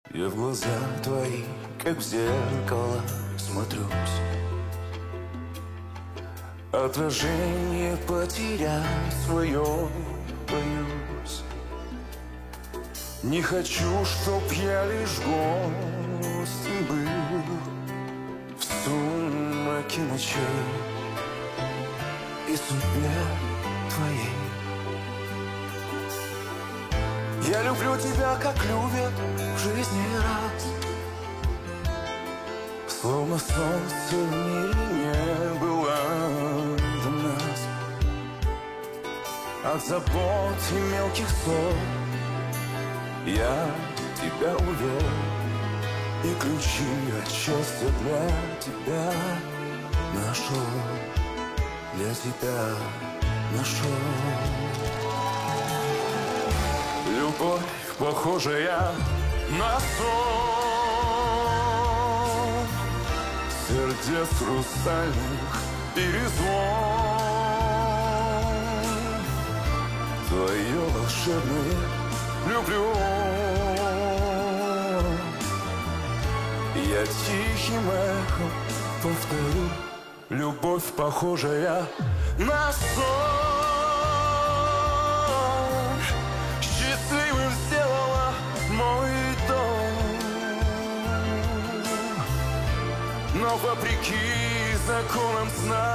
Я в глаза твои, как в зеркало, смотрюсь. Отражение потерять свое боюсь. Не хочу, чтоб я лишь гостем был в сумраке ночей и судьбе твоей. Я люблю тебя, как любят в жизни раз, словно солнце в мире не было до нас. От забот и мелких ссор я тебя увел, и ключи от счастья для тебя нашел, для тебя нашел. Любовь, похожая на сон, сердец хрустальных перезвон. Твое волшебное люблю я тихим эхом повторю. Любовь, похожая на сон, счастливым сделала мой дом. Но вопреки законам сна,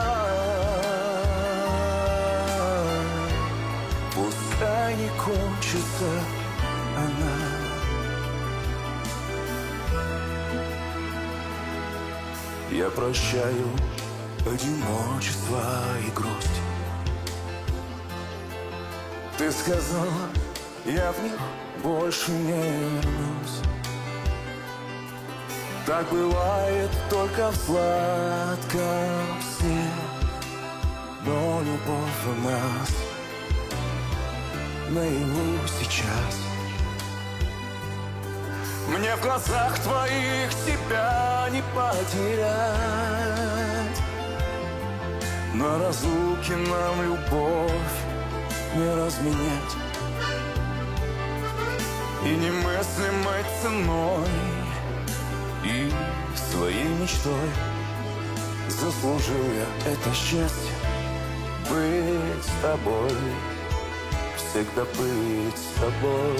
пускай не кончится она. Я прощаю одиночество и грусть. Ты сказала, я в них больше не вернусь. Так бывает только в сладком сне, но любовь в нас наяву сейчас. Мне в глазах твоих тебя не потерять, на разлуке нам любовь не разменять. И немыслимой ценой, и своей мечтой заслужил я это счастье. Быть с тобой, всегда быть с тобой.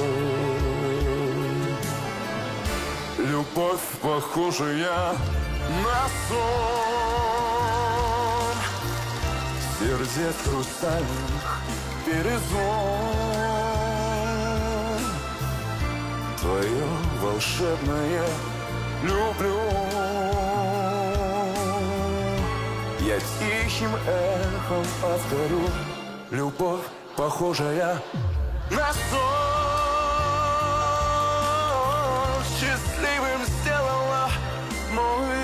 Любовь, похожая на сон, сердец хрустальных перезвон. Твое волшебное люблю я тихим эхом повторю. Любовь, похожая на сон, счастливым сделала мой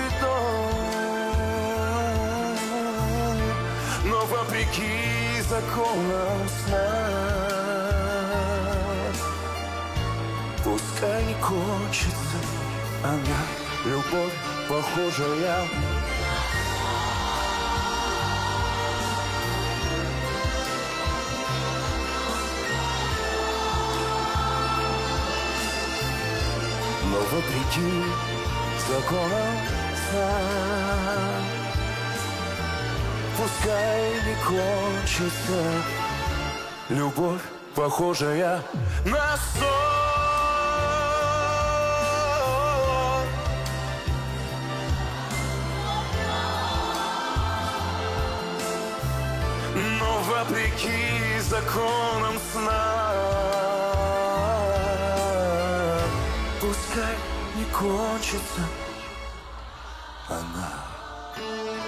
дом. Но вопреки законам сна, пускай не кончится она. Любовь, похожая но вопреки законам сна, пускай не кончится. Любовь, похожая на сон, но вопреки законам сна, пускай не кончится она.